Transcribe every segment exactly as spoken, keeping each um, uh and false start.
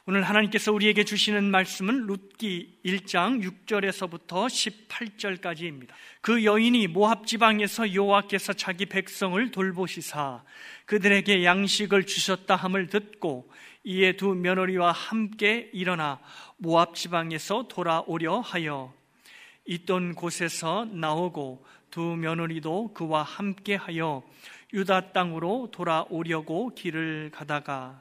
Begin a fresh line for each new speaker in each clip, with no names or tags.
오늘 하나님께서 우리에게 주시는 말씀은 룻기 일 장 육 절에서부터 십팔 절까지입니다. 그 여인이 모압 지방에서 여호와께서 자기 백성을 돌보시사 그들에게 양식을 주셨다 함을 듣고 이에 두 며느리와 함께 일어나 모압 지방에서 돌아오려 하여 있던 곳에서 나오고 두 며느리도 그와 함께 하여 유다 땅으로 돌아오려고 길을 가다가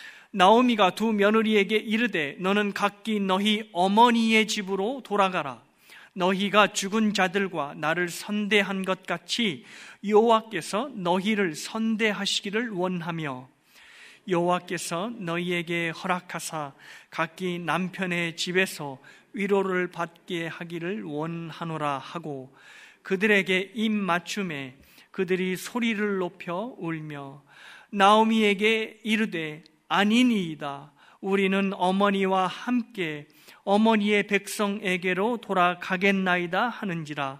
나오미가 두 며느리에게 이르되 너는 각기 너희 어머니의 집으로 돌아가라. 너희가 죽은 자들과 나를 선대한 것 같이 여호와께서 너희를 선대하시기를 원하며 여호와께서 너희에게 허락하사 각기 남편의 집에서 위로를 받게 하기를 원하노라 하고 그들에게 입 맞춤에 그들이 소리를 높여 울며 나오미에게 이르되 아니니이다. 우리는 어머니와 함께 어머니의 백성에게로 돌아가겠나이다 하는지라.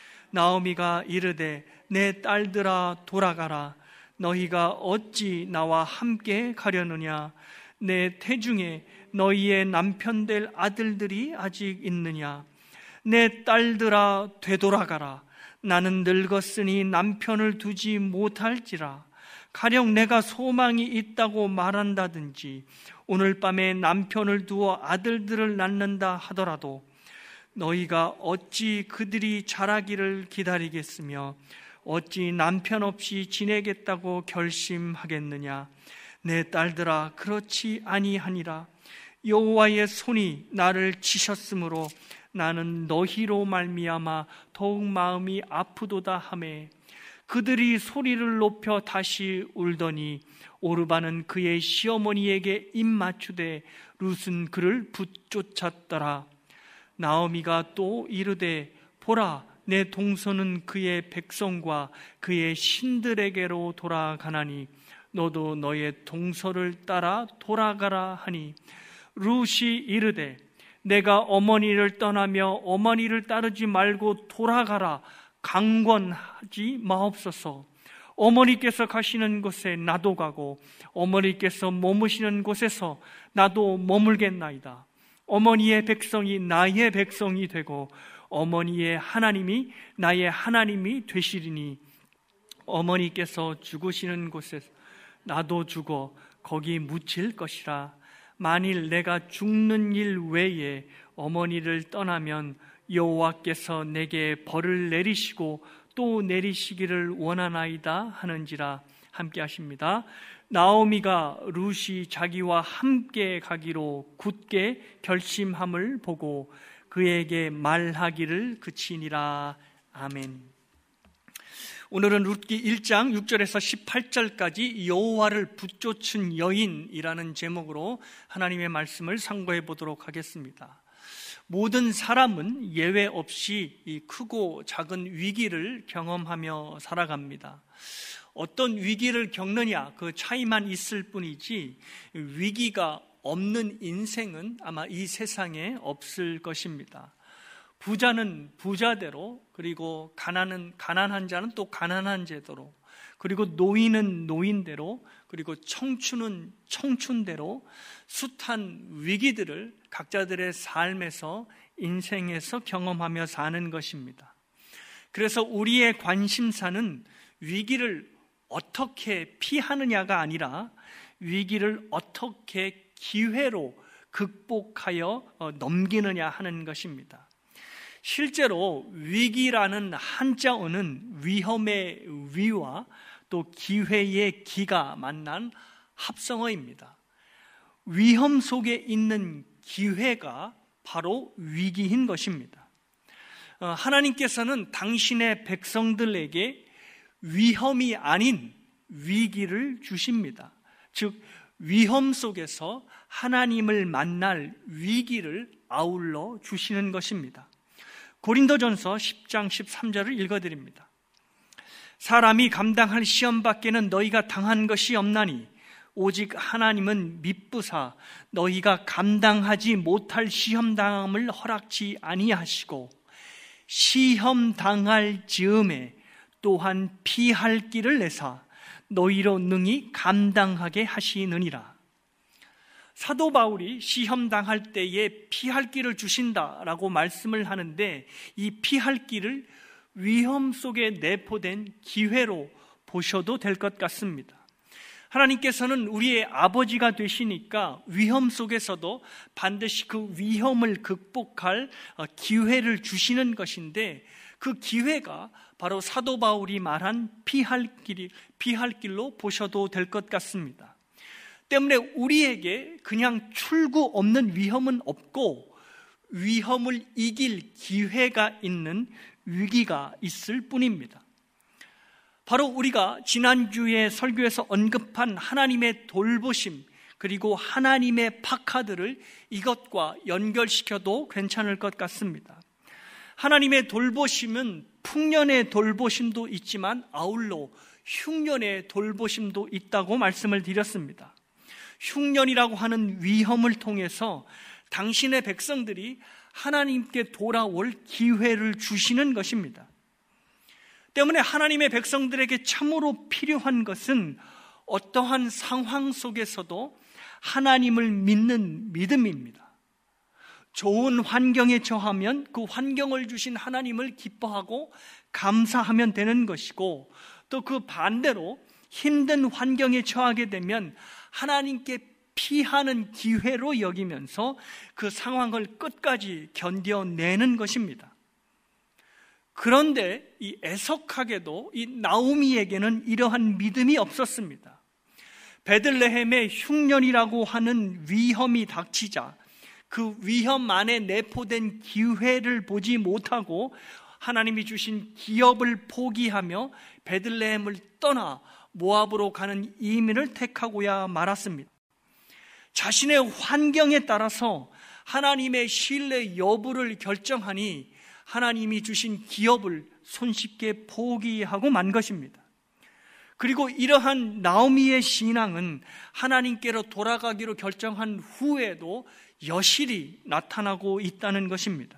나오미가 이르되 내 딸들아 돌아가라. 너희가 어찌 나와 함께 가려느냐. 내 태중에 너희의 남편 될 아들들이 아직 있느냐. 내 딸들아 되돌아가라. 나는 늙었으니 남편을 두지 못할지라. 가령 내가 소망이 있다고 말한다든지 오늘 밤에 남편을 두어 아들들을 낳는다 하더라도 너희가 어찌 그들이 자라기를 기다리겠으며 어찌 남편 없이 지내겠다고 결심하겠느냐. 내 딸들아 그렇지 아니하니라. 여호와의 손이 나를 치셨으므로 나는 너희로 말미암아 더욱 마음이 아프도다 하매 그들이 소리를 높여 다시 울더니 오르바는 그의 시어머니에게 입 맞추되 룻은 그를 붙쫓았더라. 나오미가 또 이르되 보라 내 동서는 그의 백성과 그의 신들에게로 돌아가나니 너도 너의 동서를 따라 돌아가라 하니 룻이 이르되 내가 어머니를 떠나며 어머니를 따르지 말고 돌아가라. 강권하지 마옵소서. 어머니께서 가시는 곳에 나도 가고 어머니께서 머무시는 곳에서 나도 머물겠나이다. 어머니의 백성이 나의 백성이 되고 어머니의 하나님이 나의 하나님이 되시리니 어머니께서 죽으시는 곳에서 나도 죽어 거기 묻힐 것이라. 만일 내가 죽는 일 외에 어머니를 떠나면 여호와께서 내게 벌을 내리시고 또 내리시기를 원하나이다 하는지라. 함께 하십니다. 나오미가 룻이 자기와 함께 가기로 굳게 결심함을 보고 그에게 말하기를 그치니라. 아멘. 오늘은 룻기 일 장 육 절에서 십팔 절까지 여호와를 붙쫓은 여인이라는 제목으로 하나님의 말씀을 상고해 보도록 하겠습니다. 모든 사람은 예외 없이 이 크고 작은 위기를 경험하며 살아갑니다. 어떤 위기를 겪느냐 그 차이만 있을 뿐이지 위기가 없는 인생은 아마 이 세상에 없을 것입니다. 부자는 부자대로, 그리고 가난은 가난한 자는 또 가난한 제대로, 그리고 노인은 노인대로, 그리고 청춘은 청춘대로 숱한 위기들을 각자들의 삶에서 인생에서 경험하며 사는 것입니다. 그래서 우리의 관심사는 위기를 어떻게 피하느냐가 아니라 위기를 어떻게 기회로 극복하여 넘기느냐 하는 것입니다. 실제로 위기라는 한자어는 위험의 위와 또 기회의 기가 만난 합성어입니다. 위험 속에 있는 기회가 바로 위기인 것입니다. 하나님께서는 당신의 백성들에게 위험이 아닌 위기를 주십니다. 즉 위험 속에서 하나님을 만날 위기를 아울러 주시는 것입니다. 고린도전서 십 장 십삼 절을 읽어드립니다. 사람이 감당할 시험 밖에는 너희가 당한 것이 없나니 오직 하나님은 미쁘사 너희가 감당하지 못할 시험 당함을 허락지 아니하시고 시험 당할 즈음에 또한 피할 길을 내사 너희로 능히 감당하게 하시느니라. 사도 바울이 시험 당할 때에 피할 길을 주신다라고 말씀을 하는데, 이 피할 길을 위험 속에 내포된 기회로 보셔도 될 것 같습니다. 하나님께서는 우리의 아버지가 되시니까 위험 속에서도 반드시 그 위험을 극복할 기회를 주시는 것인데, 그 기회가 바로 사도 바울이 말한 피할 길이, 피할 길로 보셔도 될 것 같습니다. 때문에 우리에게 그냥 출구 없는 위험은 없고, 위험을 이길 기회가 있는 위기가 있을 뿐입니다. 바로 우리가 지난주에 설교에서 언급한 하나님의 돌보심, 그리고 하나님의 파카들을 이것과 연결시켜도 괜찮을 것 같습니다. 하나님의 돌보심은 풍년의 돌보심도 있지만 아울러 흉년의 돌보심도 있다고 말씀을 드렸습니다. 흉년이라고 하는 위험을 통해서 당신의 백성들이 하나님께 돌아올 기회를 주시는 것입니다. 때문에 하나님의 백성들에게 참으로 필요한 것은 어떠한 상황 속에서도 하나님을 믿는 믿음입니다. 좋은 환경에 처하면 그 환경을 주신 하나님을 기뻐하고 감사하면 되는 것이고, 또 그 반대로 힘든 환경에 처하게 되면 하나님께 피하는 기회로 여기면서 그 상황을 끝까지 견뎌내는 것입니다. 그런데 이 애석하게도 이 나오미에게는 이러한 믿음이 없었습니다. 베들레헴의 흉년이라고 하는 위험이 닥치자 그 위험 안에 내포된 기회를 보지 못하고 하나님이 주신 기업을 포기하며 베들레헴을 떠나 모압으로 가는 이민을 택하고야 말았습니다. 자신의 환경에 따라서 하나님의 신뢰 여부를 결정하니 하나님이 주신 기업을 손쉽게 포기하고 만 것입니다. 그리고 이러한 나오미의 신앙은 하나님께로 돌아가기로 결정한 후에도 여실히 나타나고 있다는 것입니다.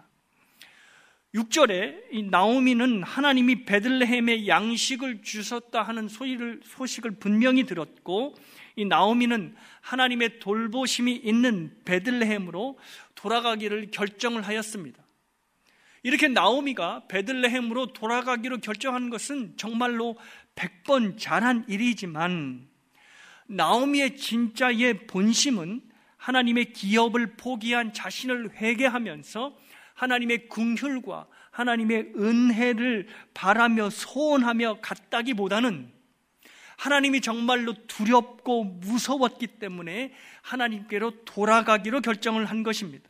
육 절에 이 나오미는 하나님이 베들레헴에 양식을 주셨다 하는 소식을, 소식을 분명히 들었고, 이 나오미는 하나님의 돌보심이 있는 베들레헴으로 돌아가기를 결정을 하였습니다. 이렇게 나오미가 베들레헴으로 돌아가기로 결정한 것은 정말로 백 번 잘한 일이지만, 나오미의 진짜의 본심은 하나님의 기업을 포기한 자신을 회개하면서 하나님의 긍휼과 하나님의 은혜를 바라며 소원하며 갔다기보다는 하나님이 정말로 두렵고 무서웠기 때문에 하나님께로 돌아가기로 결정을 한 것입니다.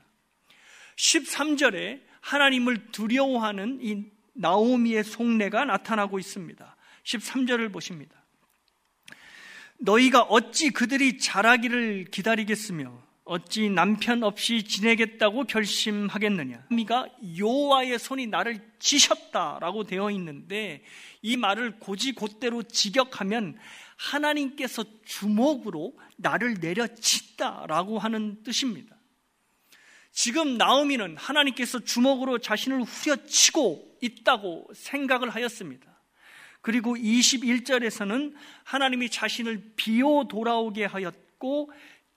십삼 절에 하나님을 두려워하는 이 나오미의 속내가 나타나고 있습니다. 십삼 절을 보십니다. 너희가 어찌 그들이 자라기를 기다리겠으며 어찌 남편 없이 지내겠다고 결심하겠느냐. 나오미가 여호와의 손이 나를 치셨다라고 되어 있는데, 이 말을 곧이곧대로 직역하면 하나님께서 주먹으로 나를 내려치다라고 하는 뜻입니다. 지금 나오미는 하나님께서 주먹으로 자신을 후려치고 있다고 생각을 하였습니다. 그리고 이십일 절에서는 하나님이 자신을 비워 돌아오게 하였고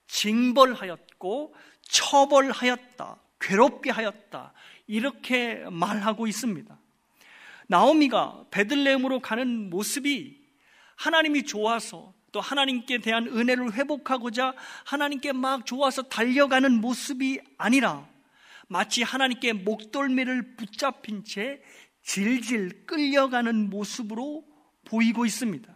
징벌하였고 처벌하였다, 괴롭게 하였다, 이렇게 말하고 있습니다. 나오미가 베들레헴으로 가는 모습이 하나님이 좋아서, 또 하나님께 대한 은혜를 회복하고자 하나님께 막 좋아서 달려가는 모습이 아니라 마치 하나님께 목덜미를 붙잡힌 채 질질 끌려가는 모습으로 보이고 있습니다.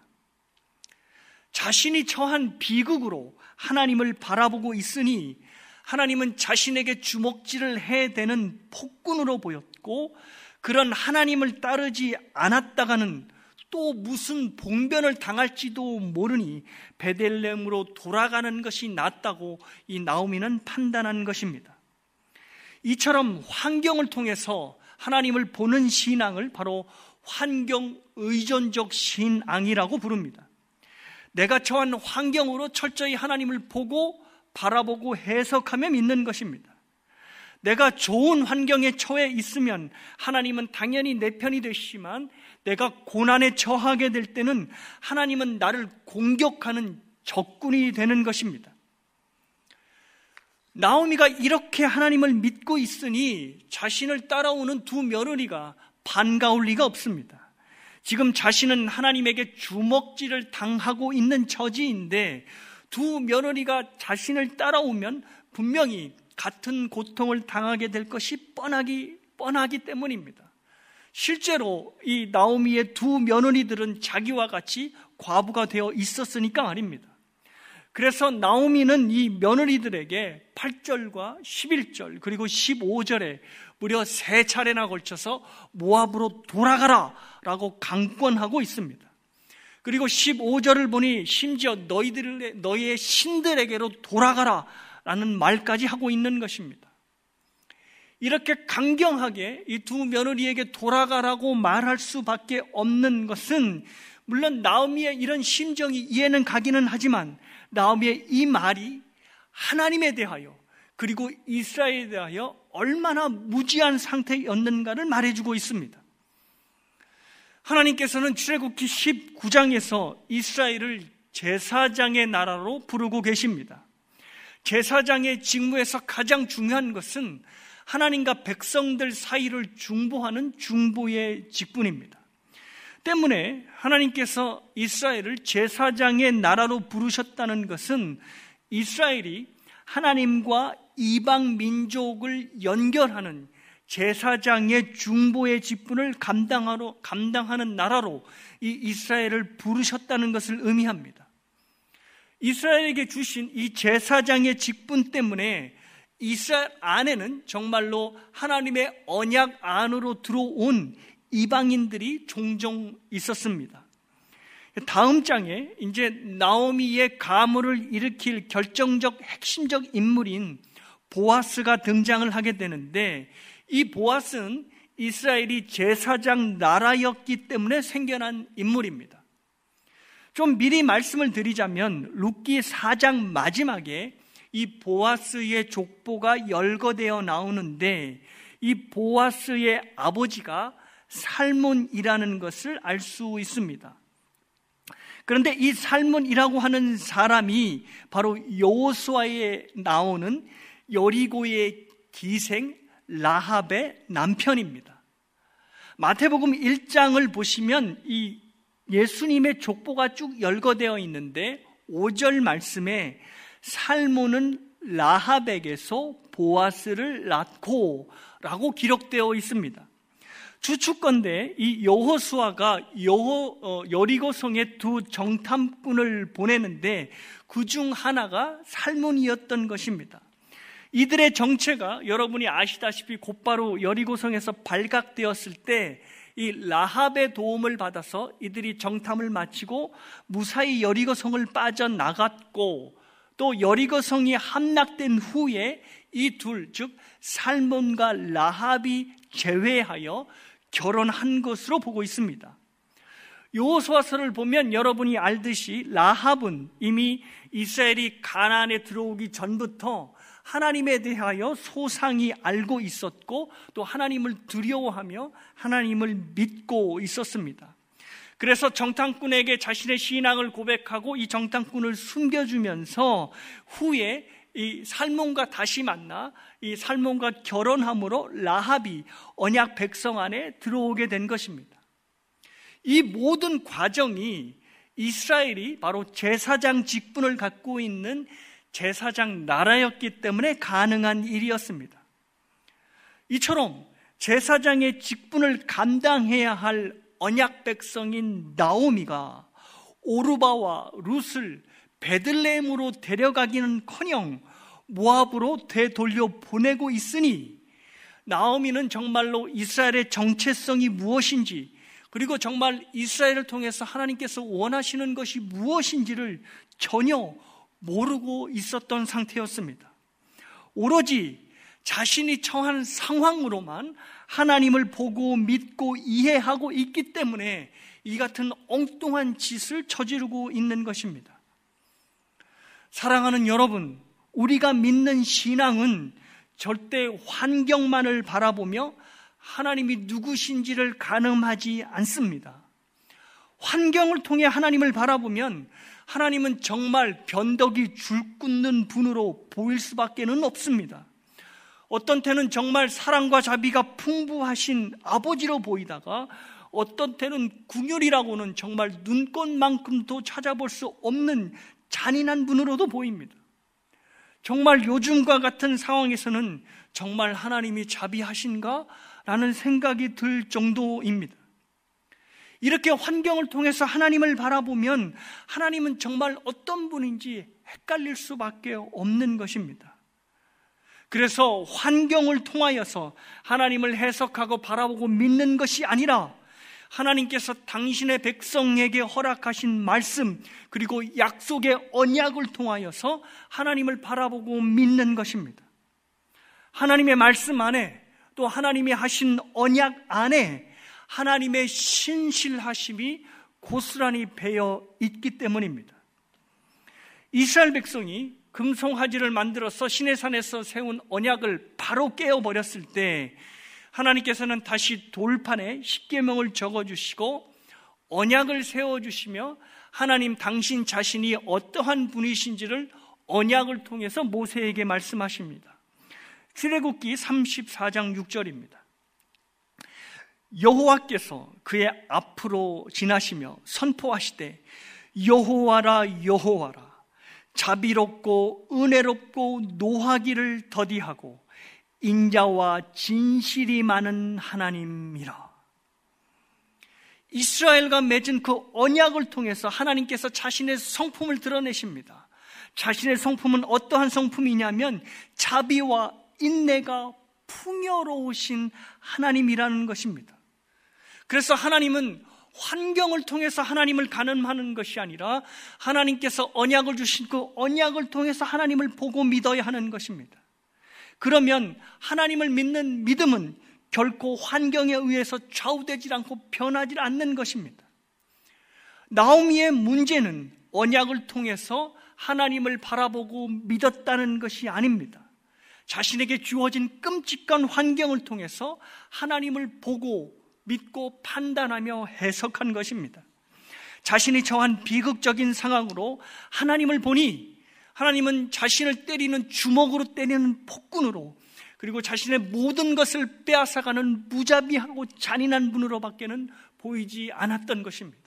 자신이 처한 비극으로 하나님을 바라보고 있으니 하나님은 자신에게 주먹질을 해대는 폭군으로 보였고, 그런 하나님을 따르지 않았다가는 또 무슨 봉변을 당할지도 모르니 베들레헴으로 돌아가는 것이 낫다고 이 나오미는 판단한 것입니다. 이처럼 환경을 통해서 하나님을 보는 신앙을 바로 환경 의존적 신앙이라고 부릅니다. 내가 처한 환경으로 철저히 하나님을 보고 바라보고 해석하며 믿는 것입니다. 내가 좋은 환경에 처해 있으면 하나님은 당연히 내 편이 되시지만, 내가 고난에 처하게 될 때는 하나님은 나를 공격하는 적군이 되는 것입니다. 나오미가 이렇게 하나님을 믿고 있으니 자신을 따라오는 두 며느리가 반가울 리가 없습니다. 지금 자신은 하나님에게 주먹질을 당하고 있는 처지인데 두 며느리가 자신을 따라오면 분명히 같은 고통을 당하게 될 것이 뻔하기, 뻔하기 때문입니다. 실제로 이 나오미의 두 며느리들은 자기와 같이 과부가 되어 있었으니까 말입니다. 그래서 나오미는 이 며느리들에게 팔 절과 십일 절 그리고 십오 절에 무려 세 차례나 걸쳐서 모압으로 돌아가라 라고 강권하고 있습니다. 그리고 십오 절을 보니 심지어 너희들, 너희의 신들에게로 돌아가라 라는 말까지 하고 있는 것입니다. 이렇게 강경하게 이 두 며느리에게 돌아가라고 말할 수밖에 없는 것은 물론 나오미의 이런 심정이 이해는 가기는 하지만 나오미의 이 말이 하나님에 대하여 그리고 이스라엘에 대하여 얼마나 무지한 상태였는가를 말해주고 있습니다. 하나님께서는 출애굽기 십구 장에서 이스라엘을 제사장의 나라로 부르고 계십니다. 제사장의 직무에서 가장 중요한 것은 하나님과 백성들 사이를 중보하는 중보의 직분입니다. 때문에 하나님께서 이스라엘을 제사장의 나라로 부르셨다는 것은 이스라엘이 하나님과 이방 민족을 연결하는 제사장의 중보의 직분을 감당하러, 감당하는 나라로 이 이스라엘을 부르셨다는 것을 의미합니다. 이스라엘에게 주신 이 제사장의 직분 때문에 이스라엘 안에는 정말로 하나님의 언약 안으로 들어온 이방인들이 종종 있었습니다. 다음 장에 이제 나오미의 가문을 일으킬 결정적 핵심적 인물인 보아스가 등장을 하게 되는데 이 보아스는 이스라엘이 제사장 나라였기 때문에 생겨난 인물입니다. 좀 미리 말씀을 드리자면 룻기 사 장 마지막에 이 보아스의 족보가 열거되어 나오는데 이 보아스의 아버지가 살몬이라는 것을 알 수 있습니다. 그런데 이 살몬이라고 하는 사람이 바로 여호수아에 나오는 여리고의 기생 라합의 남편입니다. 마태복음 일 장을 보시면 이 예수님의 족보가 쭉 열거되어 있는데 오 절 말씀에 살몬은 라합에게서 보아스를 낳고 라고 기록되어 있습니다. 추측건대 이 여호수아가 여호, 어, 여리고성에 두 정탐꾼을 보내는데 그중 하나가 살몬이었던 것입니다. 이들의 정체가 여러분이 아시다시피 곧바로 여리고성에서 발각되었을 때 이 라합의 도움을 받아서 이들이 정탐을 마치고 무사히 여리고성을 빠져나갔고 또 여리고성이 함락된 후에 이 둘, 즉 살몬과 라합이 제외하여 결혼한 것으로 보고 있습니다. 여호수아서를 보면 여러분이 알듯이 라합은 이미 이스라엘이 가나안에 들어오기 전부터 하나님에 대하여 소상히 알고 있었고 또 하나님을 두려워하며 하나님을 믿고 있었습니다. 그래서 정탐꾼에게 자신의 신앙을 고백하고 이 정탐꾼을 숨겨주면서 후에 이 살몬과 다시 만나 이 살몬과 결혼함으로 라합이 언약 백성 안에 들어오게 된 것입니다. 이 모든 과정이 이스라엘이 바로 제사장 직분을 갖고 있는 제사장 나라였기 때문에 가능한 일이었습니다. 이처럼 제사장의 직분을 감당해야 할 언약 백성인 나오미가 오르바와 룻을 베들레헴으로 데려가기는커녕 모압으로 되돌려 보내고 있으니 나오미는 정말로 이스라엘의 정체성이 무엇인지 그리고 정말 이스라엘을 통해서 하나님께서 원하시는 것이 무엇인지를 전혀 모르고 있었던 상태였습니다. 오로지 자신이 처한 상황으로만 하나님을 보고 믿고 이해하고 있기 때문에 이 같은 엉뚱한 짓을 저지르고 있는 것입니다. 사랑하는 여러분, 우리가 믿는 신앙은 절대 환경만을 바라보며 하나님이 누구신지를 가늠하지 않습니다. 환경을 통해 하나님을 바라보면 하나님은 정말 변덕이 줄궂는 분으로 보일 수밖에는 없습니다. 어떤 때는 정말 사랑과 자비가 풍부하신 아버지로 보이다가 어떤 때는 궁율이라고는 정말 눈꽃만큼도 찾아볼 수 없는 잔인한 분으로도 보입니다. 정말 요즘과 같은 상황에서는 정말 하나님이 자비하신가? 라는 생각이 들 정도입니다. 이렇게 환경을 통해서 하나님을 바라보면 하나님은 정말 어떤 분인지 헷갈릴 수밖에 없는 것입니다. 그래서 환경을 통하여서 하나님을 해석하고 바라보고 믿는 것이 아니라 하나님께서 당신의 백성에게 허락하신 말씀 그리고 약속의 언약을 통하여서 하나님을 바라보고 믿는 것입니다. 하나님의 말씀 안에 또 하나님이 하신 언약 안에 하나님의 신실하심이 고스란히 배어 있기 때문입니다. 이스라엘 백성이 금송아지를 만들어서 시내산에서 세운 언약을 바로 깨어버렸을 때 하나님께서는 다시 돌판에 십계명을 적어주시고 언약을 세워주시며 하나님 당신 자신이 어떠한 분이신지를 언약을 통해서 모세에게 말씀하십니다. 출애굽기 삼십사 장 육 절입니다. 여호와께서 그의 앞으로 지나시며 선포하시되 여호와라 여호와라 자비롭고 은혜롭고 노하기를 더디하고 인자와 진실이 많은 하나님이라. 이스라엘과 맺은 그 언약을 통해서 하나님께서 자신의 성품을 드러내십니다. 자신의 성품은 어떠한 성품이냐면 자비와 인내가 풍요로우신 하나님이라는 것입니다. 그래서 하나님은 환경을 통해서 하나님을 가늠하는 것이 아니라 하나님께서 언약을 주신 그 언약을 통해서 하나님을 보고 믿어야 하는 것입니다. 그러면 하나님을 믿는 믿음은 결코 환경에 의해서 좌우되지 않고 변하지 않는 것입니다. 나오미의 문제는 언약을 통해서 하나님을 바라보고 믿었다는 것이 아닙니다. 자신에게 주어진 끔찍한 환경을 통해서 하나님을 보고 믿고 판단하며 해석한 것입니다. 자신이 처한 비극적인 상황으로 하나님을 보니 하나님은 자신을 때리는 주먹으로 때리는 폭군으로 그리고 자신의 모든 것을 빼앗아가는 무자비하고 잔인한 분으로 밖에는 보이지 않았던 것입니다.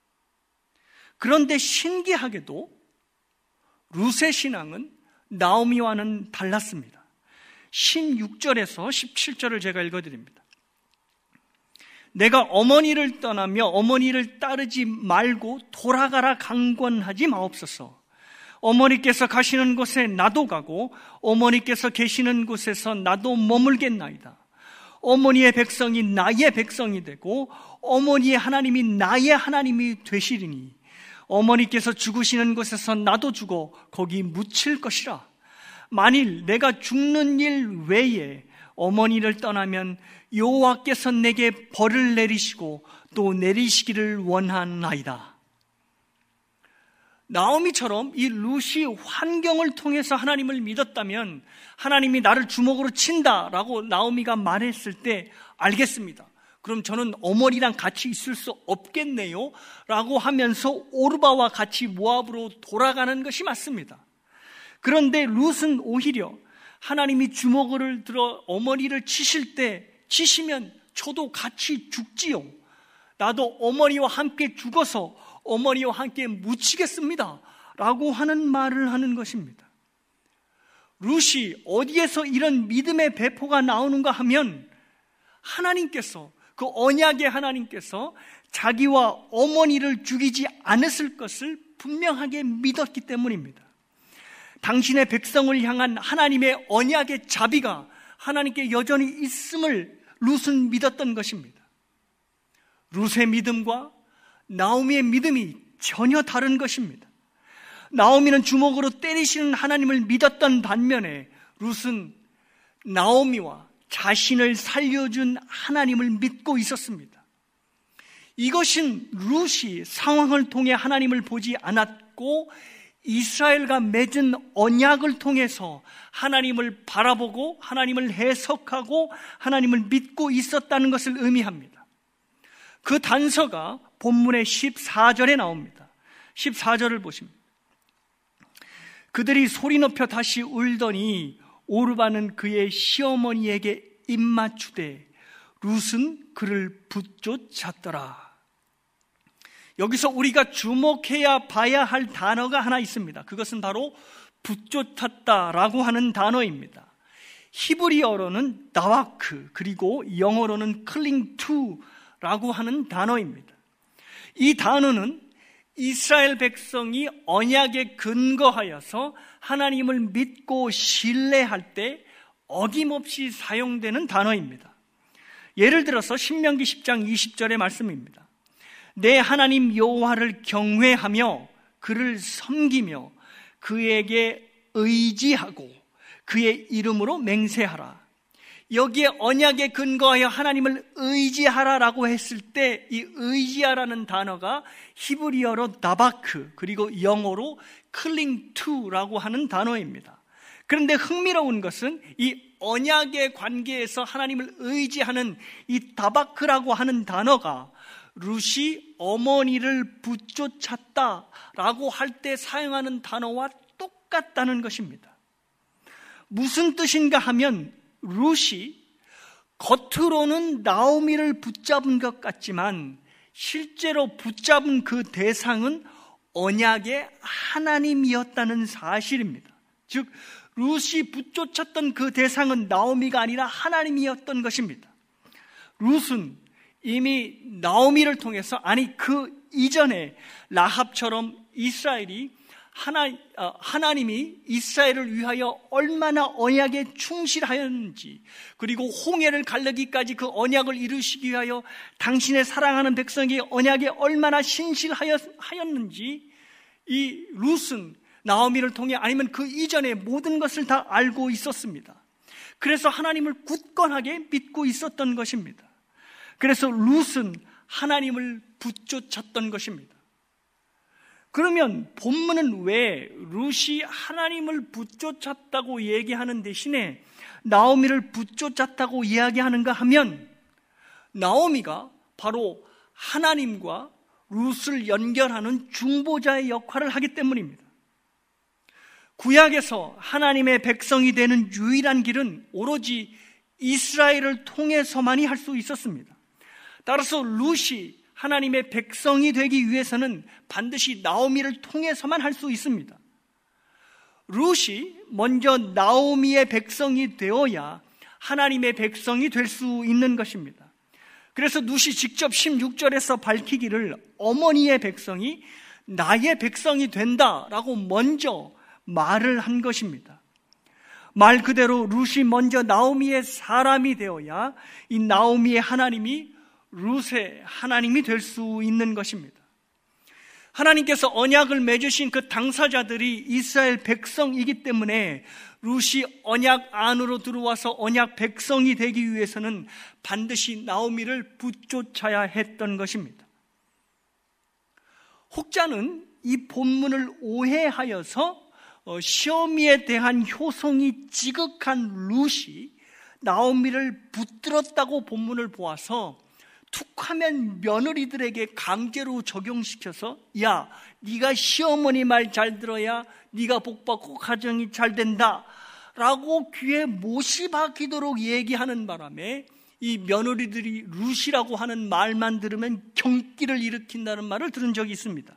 그런데 신기하게도 룻의 신앙은 나오미와는 달랐습니다. 십육 절에서 십칠 절을 제가 읽어드립니다. 내가 어머니를 떠나며 어머니를 따르지 말고 돌아가라 강권하지 마옵소서. 어머니께서 가시는 곳에 나도 가고 어머니께서 계시는 곳에서 나도 머물겠나이다. 어머니의 백성이 나의 백성이 되고 어머니의 하나님이 나의 하나님이 되시리니 어머니께서 죽으시는 곳에서 나도 죽어 거기 묻힐 것이라. 만일 내가 죽는 일 외에 어머니를 떠나면 여호와께서 내게 벌을 내리시고 또 내리시기를 원하나이다. 나오미처럼 이 룻이 환경을 통해서 하나님을 믿었다면 하나님이 나를 주먹으로 친다라고 나오미가 말했을 때 알겠습니다. 그럼 저는 어머니랑 같이 있을 수 없겠네요 라고 하면서 오르바와 같이 모압으로 돌아가는 것이 맞습니다. 그런데 룻은 오히려 하나님이 주먹을 들어 어머니를 치실 때 치시면 저도 같이 죽지요. 나도 어머니와 함께 죽어서 어머니와 함께 묻히겠습니다 라고 하는 말을 하는 것입니다. 룻이 어디에서 이런 믿음의 배포가 나오는가 하면 하나님께서 그 언약의 하나님께서 자기와 어머니를 죽이지 않았을 것을 분명하게 믿었기 때문입니다. 당신의 백성을 향한 하나님의 언약의 자비가 하나님께 여전히 있음을 룻은 믿었던 것입니다. 룻의 믿음과 나오미의 믿음이 전혀 다른 것입니다. 나오미는 주먹으로 때리시는 하나님을 믿었던 반면에 룻은 나오미와 자신을 살려준 하나님을 믿고 있었습니다. 이것은 룻이 상황을 통해 하나님을 보지 않았고 이스라엘과 맺은 언약을 통해서 하나님을 바라보고 하나님을 해석하고 하나님을 믿고 있었다는 것을 의미합니다. 그 단서가 본문의 십사 절에 나옵니다. 십사 절을 보십니다. 그들이 소리 높여 다시 울더니 오르바는 그의 시어머니에게 입맞추되 룻은 그를 붙쫓았더라. 여기서 우리가 주목해야 봐야 할 단어가 하나 있습니다. 그것은 바로 붙쫓았다라고 하는 단어입니다. 히브리어로는 다와크, 그리고 영어로는 클링 투라고 하는 단어입니다. 이 단어는 이스라엘 백성이 언약에 근거하여서 하나님을 믿고 신뢰할 때 어김없이 사용되는 단어입니다. 예를 들어서 신명기 십 장 이십 절의 말씀입니다. 내 하나님 여호와를 경외하며 그를 섬기며 그에게 의지하고 그의 이름으로 맹세하라. 여기에 언약에 근거하여 하나님을 의지하라라고 했을 때 이 의지하라는 단어가 히브리어로 다바크, 그리고 영어로 클링 투라고 하는 단어입니다. 그런데 흥미로운 것은 이 언약의 관계에서 하나님을 의지하는 이 다바크라고 하는 단어가 룻이 어머니를 붙쫓았다라고 할 때 사용하는 단어와 똑같다는 것입니다. 무슨 뜻인가 하면 룻이 겉으로는 나오미를 붙잡은 것 같지만 실제로 붙잡은 그 대상은 언약의 하나님이었다는 사실입니다. 즉 룻이 붙쫓았던 그 대상은 나오미가 아니라 하나님이었던 것입니다. 룻은 이미 나오미를 통해서, 아니 그 이전에 라합처럼 이스라엘이 하나, 어, 하나님이 이스라엘을 위하여 얼마나 언약에 충실하였는지, 그리고 홍해를 갈르기까지 그 언약을 이루시기 위하여 당신의 사랑하는 백성이 언약에 얼마나 신실하였는지 이 룻은 나오미를 통해, 아니면 그 이전에 모든 것을 다 알고 있었습니다. 그래서 하나님을 굳건하게 믿고 있었던 것입니다. 그래서 룻은 하나님을 붙쫓았던 것입니다. 그러면 본문은 왜 룻이 하나님을 붙쫓았다고 얘기하는 대신에 나오미를 붙쫓았다고 이야기하는가 하면, 나오미가 바로 하나님과 룻을 연결하는 중보자의 역할을 하기 때문입니다. 구약에서 하나님의 백성이 되는 유일한 길은 오로지 이스라엘을 통해서만이 할 수 있었습니다. 따라서 룻이 하나님의 백성이 되기 위해서는 반드시 나오미를 통해서만 할 수 있습니다. 룻이 먼저 나오미의 백성이 되어야 하나님의 백성이 될 수 있는 것입니다. 그래서 룻이 직접 십육 절에서 밝히기를 어머니의 백성이 나의 백성이 된다라고 먼저 말을 한 것입니다. 말 그대로 룻이 먼저 나오미의 사람이 되어야 이 나오미의 하나님이 룻의 하나님이 될 수 있는 것입니다. 하나님께서 언약을 맺으신 그 당사자들이 이스라엘 백성이기 때문에 룻이 언약 안으로 들어와서 언약 백성이 되기 위해서는 반드시 나오미를 붙쫓아야 했던 것입니다. 혹자는 이 본문을 오해하여서 시어미에 대한 효성이 지극한 룻이 나오미를 붙들었다고 본문을 보아서 툭하면 며느리들에게 강제로 적용시켜서, 야, 네가 시어머니 말 잘 들어야 네가 복받고 가정이 잘 된다 라고 귀에 못이 박히도록 얘기하는 바람에 이 며느리들이 룻이라고 하는 말만 들으면 경기를 일으킨다는 말을 들은 적이 있습니다.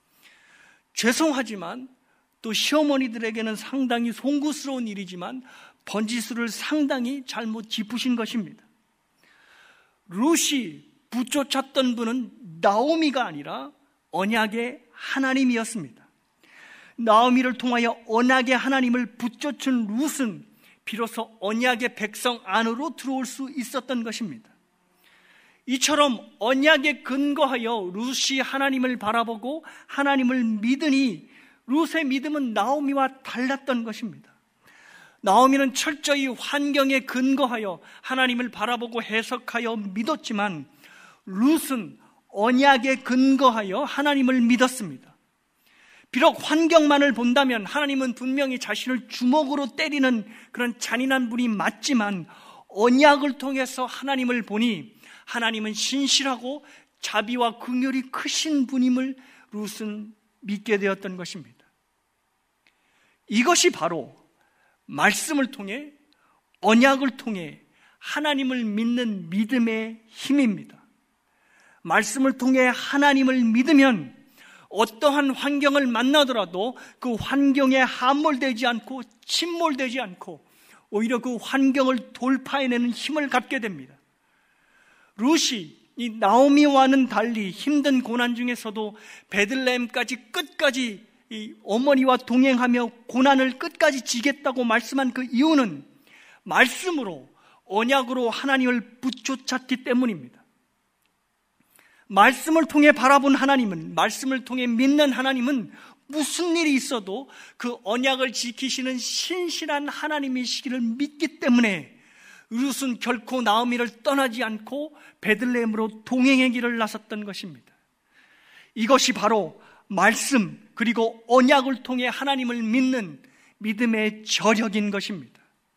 죄송하지만 또 시어머니들에게는 상당히 송구스러운 일이지만 번지수를 상당히 잘못 짚으신 것입니다. 룻이 붙쫓았던 분은 나오미가 아니라 언약의 하나님이었습니다. 나오미를 통하여 언약의 하나님을 붙쫓은 룻은 비로소 언약의 백성 안으로 들어올 수 있었던 것입니다. 이처럼 언약에 근거하여 룻이 하나님을 바라보고 하나님을 믿으니 룻의 믿음은 나오미와 달랐던 것입니다. 나오미는 철저히 환경에 근거하여 하나님을 바라보고 해석하여 믿었지만 룻은 언약에 근거하여 하나님을 믿었습니다. 비록 환경만을 본다면 하나님은 분명히 자신을 주먹으로 때리는 그런 잔인한 분이 맞지만 언약을 통해서 하나님을 보니 하나님은 신실하고 자비와 긍휼이 크신 분임을 룻은 믿게 되었던 것입니다. 이것이 바로 말씀을 통해, 언약을 통해 하나님을 믿는 믿음의 힘입니다. 말씀을 통해 하나님을 믿으면 어떠한 환경을 만나더라도 그 환경에 함몰되지 않고 침몰되지 않고 오히려 그 환경을 돌파해내는 힘을 갖게 됩니다. 룻이 이 나오미와는 달리 힘든 고난 중에서도 베들레헴까지 끝까지 이 어머니와 동행하며 고난을 끝까지 지겠다고 말씀한 그 이유는 말씀으로, 언약으로 하나님을 붙여찾기 때문입니다. 말씀을 통해 바라본 하나님은, 말씀을 통해 믿는 하나님은 무슨 일이 있어도 그 언약을 지키시는 신실한 하나님이시기를 믿기 때문에 룻은 결코 나오미를 떠나지 않고 베들레헴으로 동행의 길을 나섰던 것입니다. 이것이 바로 말씀 그리고 언약을 통해 하나님을 믿는 믿음의 저력인 것입니다.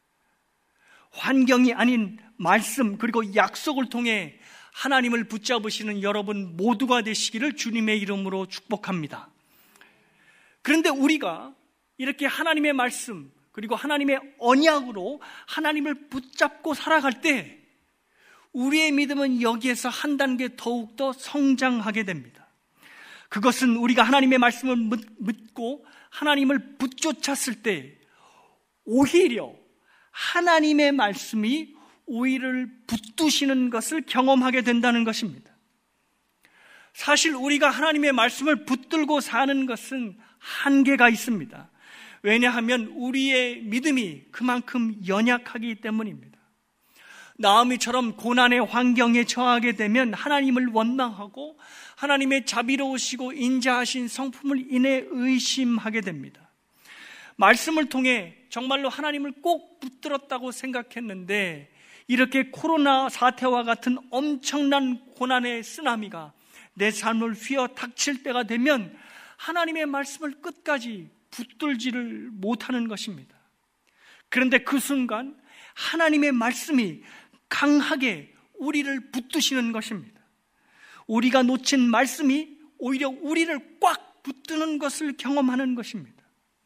환경이 아닌 말씀 그리고 약속을 통해 하나님을 붙잡으시는 여러분 모두가 되시기를 주님의 이름으로 축복합니다. 그런데 우리가 이렇게 하나님의 말씀 그리고 하나님의 언약으로 하나님을 붙잡고 살아갈 때 우리의 믿음은 여기에서 한 단계 더욱더 성장하게 됩니다. 그것은 우리가 하나님의 말씀을 믿고 하나님을 붙쫓았을 때 오히려 하나님의 말씀이 우리를 붙드시는 것을 경험하게 된다는 것입니다. 사실 우리가 하나님의 말씀을 붙들고 사는 것은 한계가 있습니다. 왜냐하면 우리의 믿음이 그만큼 연약하기 때문입니다. 나오미처럼 고난의 환경에 처하게 되면 하나님을 원망하고 하나님의 자비로우시고 인자하신 성품을 인해 의심하게 됩니다. 말씀을 통해 정말로 하나님을 꼭 붙들었다고 생각했는데 이렇게 코로나 사태와 같은 엄청난 고난의 쓰나미가 내 삶을 휘어닥칠 때가 되면 하나님의 말씀을 끝까지 붙들지를 못하는 것입니다. 그런데 그 순간 하나님의 말씀이 강하게 우리를 붙드시는 것입니다. 우리가 놓친 말씀이 오히려 우리를 꽉 붙드는 것을 경험하는 것입니다.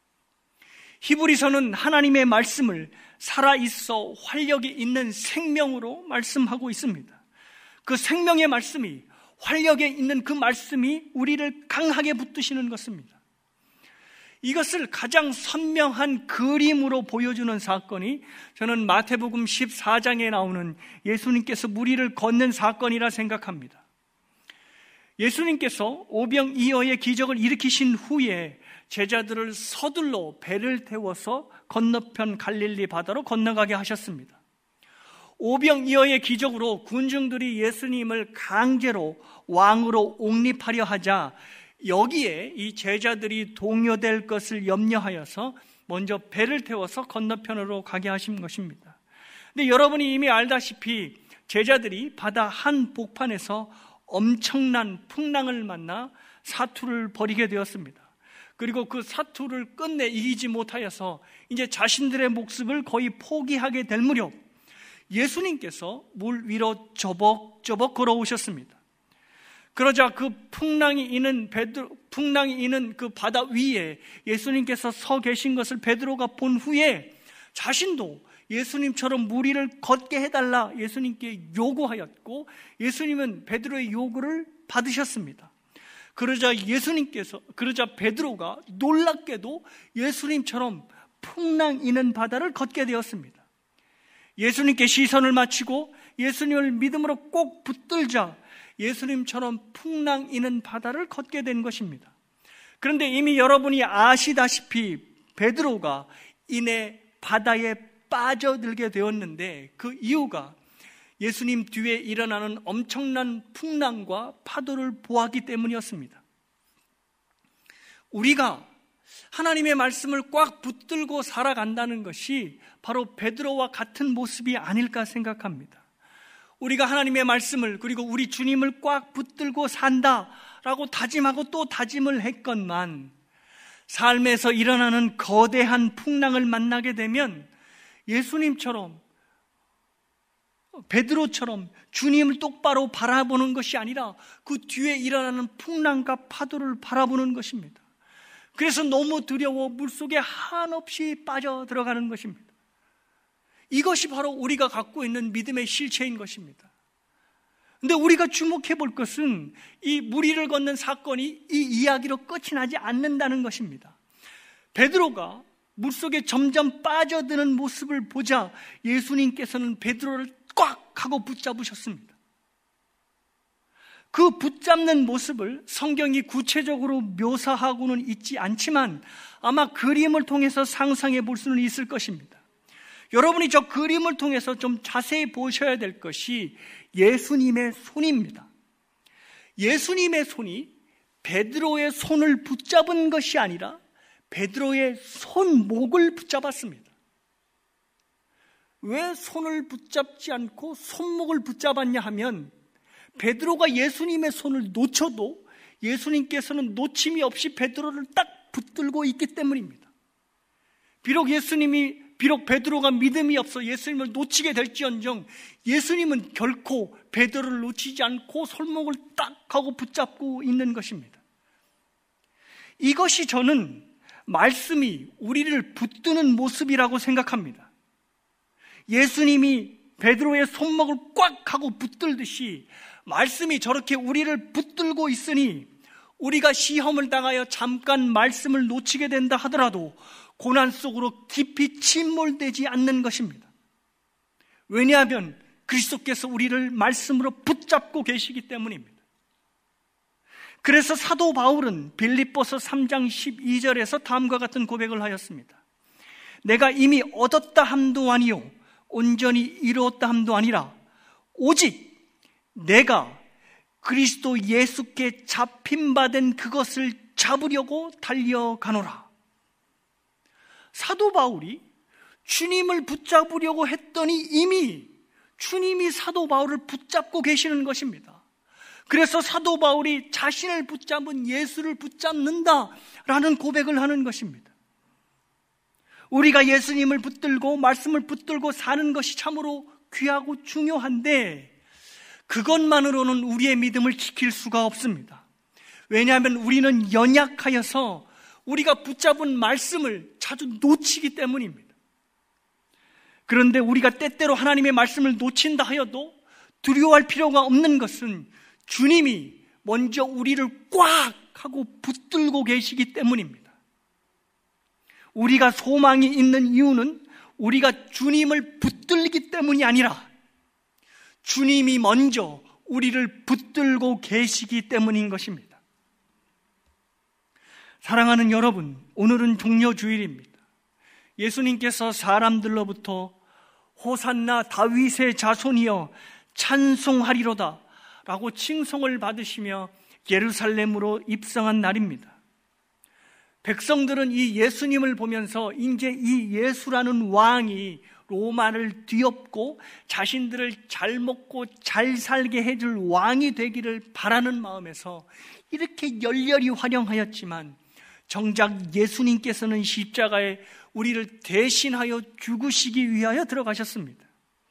히브리서는 하나님의 말씀을 살아있어 활력이 있는 생명으로 말씀하고 있습니다. 그 생명의 말씀이, 활력에 있는 그 말씀이 우리를 강하게 붙드시는 것입니다. 이것을 가장 선명한 그림으로 보여주는 사건이 저는 마태복음 십사 장에 나오는 예수님께서 무리를 걷는 사건이라 생각합니다. 예수님께서 오병이어의 기적을 일으키신 후에 제자들을 서둘러 배를 태워서 건너편 갈릴리 바다로 건너가게 하셨습니다. 오병이어의 기적으로 군중들이 예수님을 강제로 왕으로 옹립하려 하자 여기에 이 제자들이 동요될 것을 염려하여서 먼저 배를 태워서 건너편으로 가게 하신 것입니다. 근데 여러분이 이미 알다시피 제자들이 바다 한 복판에서 엄청난 풍랑을 만나 사투를 벌이게 되었습니다. 그리고 그 사투를 끝내 이기지 못하여서 이제 자신들의 목숨을 거의 포기하게 될 무렵 예수님께서 물 위로 저벅저벅 걸어오셨습니다. 그러자 그 풍랑이 이는 베드로, 풍랑이 이는 그 바다 위에 예수님께서 서 계신 것을 베드로가 본 후에 자신도 예수님처럼 물 위를 걷게 해달라 예수님께 요구하였고 예수님은 베드로의 요구를 받으셨습니다. 그러자 예수님께서, 그러자 베드로가 놀랍게도 예수님처럼 풍랑 이는 바다를 걷게 되었습니다. 예수님께 시선을 맞추고 예수님을 믿음으로 꼭 붙들자 예수님처럼 풍랑 이는 바다를 걷게 된 것입니다. 그런데 이미 여러분이 아시다시피 베드로가 이내 바다에 빠져들게 되었는데 그 이유가 예수님 뒤에 일어나는 엄청난 풍랑과 파도를 보았기 때문이었습니다. 우리가 하나님의 말씀을 꽉 붙들고 살아간다는 것이 바로 베드로와 같은 모습이 아닐까 생각합니다. 우리가 하나님의 말씀을 그리고 우리 주님을 꽉 붙들고 산다라고 다짐하고 또 다짐을 했건만 삶에서 일어나는 거대한 풍랑을 만나게 되면 예수님처럼 베드로처럼 주님을 똑바로 바라보는 것이 아니라 그 뒤에 일어나는 풍랑과 파도를 바라보는 것입니다. 그래서 너무 두려워 물속에 한없이 빠져 들어가는 것입니다. 이것이 바로 우리가 갖고 있는 믿음의 실체인 것입니다. 그런데 우리가 주목해 볼 것은 이 무리를 걷는 사건이 이 이야기로 끝이 나지 않는다는 것입니다. 베드로가 물속에 점점 빠져드는 모습을 보자 예수님께서는 베드로를 꽉 하고 붙잡으셨습니다. 그 붙잡는 모습을 성경이 구체적으로 묘사하고는 있지 않지만 아마 그림을 통해서 상상해 볼 수는 있을 것입니다. 여러분이 저 그림을 통해서 좀 자세히 보셔야 될 것이 예수님의 손입니다. 예수님의 손이 베드로의 손을 붙잡은 것이 아니라 베드로의 손목을 붙잡았습니다. 왜 손을 붙잡지 않고 손목을 붙잡았냐 하면 베드로가 예수님의 손을 놓쳐도 예수님께서는 놓침이 없이 베드로를 딱 붙들고 있기 때문입니다. 비록 예수님이 비록 베드로가 믿음이 없어 예수님을 놓치게 될지언정 예수님은 결코 베드로를 놓치지 않고 손목을 딱 하고 붙잡고 있는 것입니다. 이것이 저는 말씀이 우리를 붙드는 모습이라고 생각합니다. 예수님이 베드로의 손목을 꽉 하고 붙들듯이 말씀이 저렇게 우리를 붙들고 있으니 우리가 시험을 당하여 잠깐 말씀을 놓치게 된다 하더라도 고난 속으로 깊이 침몰되지 않는 것입니다. 왜냐하면 그리스도께서 우리를 말씀으로 붙잡고 계시기 때문입니다. 그래서 사도 바울은 빌립보서 삼 장 십이 절에서 다음과 같은 고백을 하였습니다. 내가 이미 얻었다 함도 아니요 온전히 이루었다 함도 아니라 오직 내가 그리스도 예수께 잡힘받은 그것을 잡으려고 달려가노라. 사도 바울이 주님을 붙잡으려고 했더니 이미 주님이 사도 바울을 붙잡고 계시는 것입니다. 그래서 사도 바울이 자신을 붙잡은 예수를 붙잡는다라는 고백을 하는 것입니다. 우리가 예수님을 붙들고 말씀을 붙들고 사는 것이 참으로 귀하고 중요한데 그것만으로는 우리의 믿음을 지킬 수가 없습니다. 왜냐하면 우리는 연약하여서 우리가 붙잡은 말씀을 자주 놓치기 때문입니다. 그런데 우리가 때때로 하나님의 말씀을 놓친다 하여도 두려워할 필요가 없는 것은 주님이 먼저 우리를 꽉 하고 붙들고 계시기 때문입니다. 우리가 소망이 있는 이유는 우리가 주님을 붙들기 때문이 아니라 주님이 먼저 우리를 붙들고 계시기 때문인 것입니다. 사랑하는 여러분, 오늘은 종려주일입니다. 예수님께서 사람들로부터 호산나 다윗의 자손이여 찬송하리로다 라고 칭송을 받으시며 예루살렘으로 입성한 날입니다. 백성들은 이 예수님을 보면서 이제 이 예수라는 왕이 로마를 뒤엎고 자신들을 잘 먹고 잘 살게 해줄 왕이 되기를 바라는 마음에서 이렇게 열렬히 환영하였지만 정작 예수님께서는 십자가에 우리를 대신하여 죽으시기 위하여 들어가셨습니다.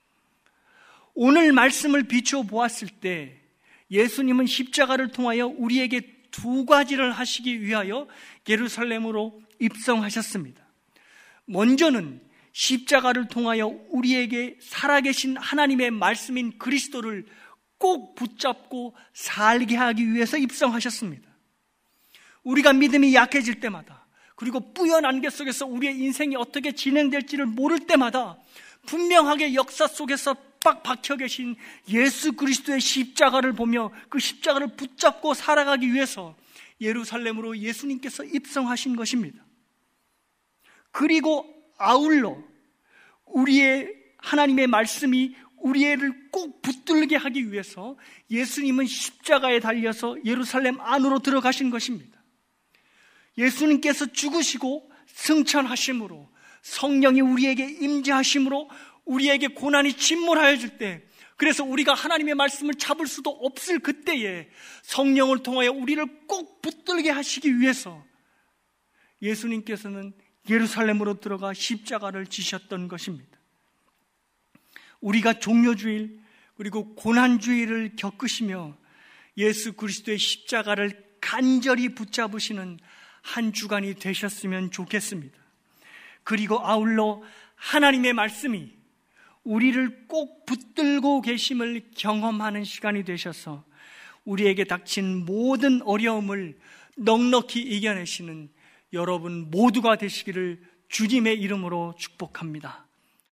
오늘 말씀을 비추어 보았을 때 예수님은 십자가를 통하여 우리에게 두 가지를 하시기 위하여 예루살렘으로 입성하셨습니다. 먼저는 십자가를 통하여 우리에게 살아계신 하나님의 말씀인 그리스도를 꼭 붙잡고 살게 하기 위해서 입성하셨습니다. 우리가 믿음이 약해질 때마다 그리고 뿌연 안개 속에서 우리의 인생이 어떻게 진행될지를 모를 때마다 분명하게 역사 속에서 빡 박혀 계신 예수 그리스도의 십자가를 보며 그 십자가를 붙잡고 살아가기 위해서 예루살렘으로 예수님께서 입성하신 것입니다. 그리고 아울러 우리의 하나님의 말씀이 우리를 꼭 붙들게 하기 위해서 예수님은 십자가에 달려서 예루살렘 안으로 들어가신 것입니다. 예수님께서 죽으시고 승천하심으로 성령이 우리에게 임재하심으로 우리에게 고난이 침몰하여질 때, 그래서 우리가 하나님의 말씀을 잡을 수도 없을 그때에 성령을 통하여 우리를 꼭 붙들게 하시기 위해서 예수님께서는 예루살렘으로 들어가 십자가를 지셨던 것입니다. 우리가 종려주일 그리고 고난주일을 겪으시며 예수 그리스도의 십자가를 간절히 붙잡으시는 한 주간이 되셨으면 좋겠습니다. 그리고 아울러 하나님의 말씀이 우리를 꼭 붙들고 계심을 경험하는 시간이 되셔서 우리에게 닥친 모든 어려움을 넉넉히 이겨내시는 여러분 모두가 되시기를 주님의 이름으로 축복합니다.